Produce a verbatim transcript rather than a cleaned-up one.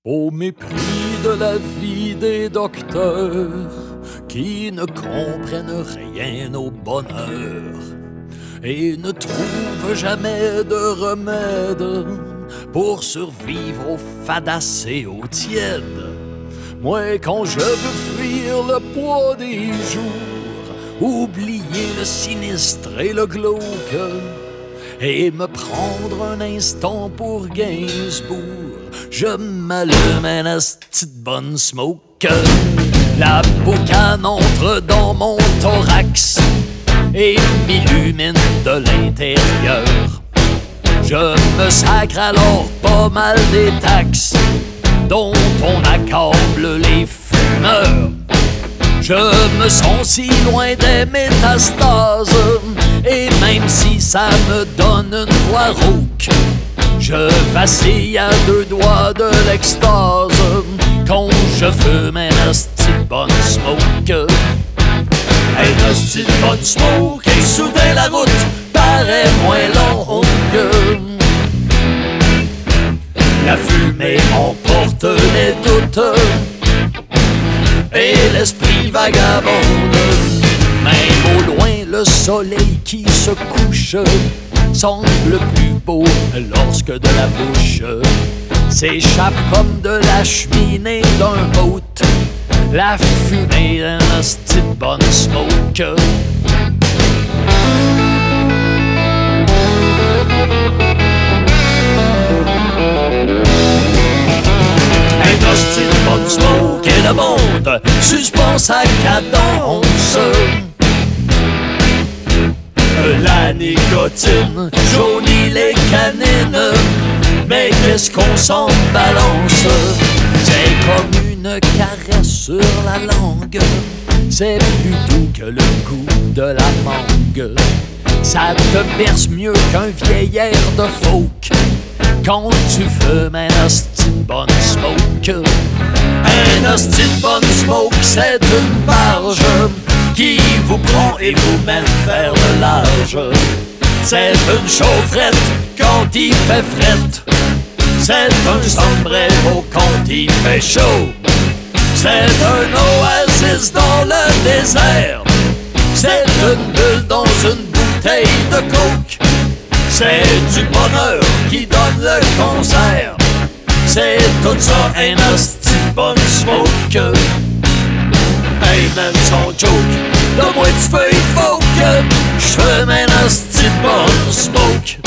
Au mépris de la vie des docteurs qui ne comprennent rien au bonheur et ne trouvent jamais de remède pour survivre aux fadas et aux tièdes. Moi, quand je veux fuir le poids des jours, oublier le sinistre et le glauque et me prendre un instant pour Gainsbourg, je m'allume un asti de bonne smoke. La boucane entre dans mon thorax et m'illumine de l'intérieur. Je me sacre alors pas mal des taxes dont on accable les fumeurs. Je me sens si loin des métastases, et même si ça me donne une voix rauque, je vacille à deux doigts de l'extase quand je fume un asti de bonne smoke. Un asti de bonne smoke, et soudain la route paraît moins longue. La fumée emporte les doutes et l'esprit vagabonde. Même au loin, le soleil qui se couche semble plus beau lorsque de la bouche s'échappe comme de la cheminée d'un boat la fumée d'un asti de bonne smoke. Un asti de bonne smoke et le monde suspend sa cadence. La nicotine jaunit les canines, mais qu'est-ce qu'on s'en balance? C'est comme une caresse sur la langue, c'est plus doux que le goût de la mangue. Ça te berce mieux qu'un vieil air de folk quand tu fumes un asti de bonne smoke. Un asti de bonne smoke, c'est une barge qui vous prend et vous mène vers le large. C'est une chaufferette quand il fait frette, c'est un sombrero quand il fait chaud, c'est un oasis dans le désert, c'est une bulle dans une bouteille de coke, c'est du bonheur qui donne le concert, c'est tout ça un asti de bonne smoke. Hey man, sans joke, donne-moi du feu, il faut que j'fume un asti de bonne smoke.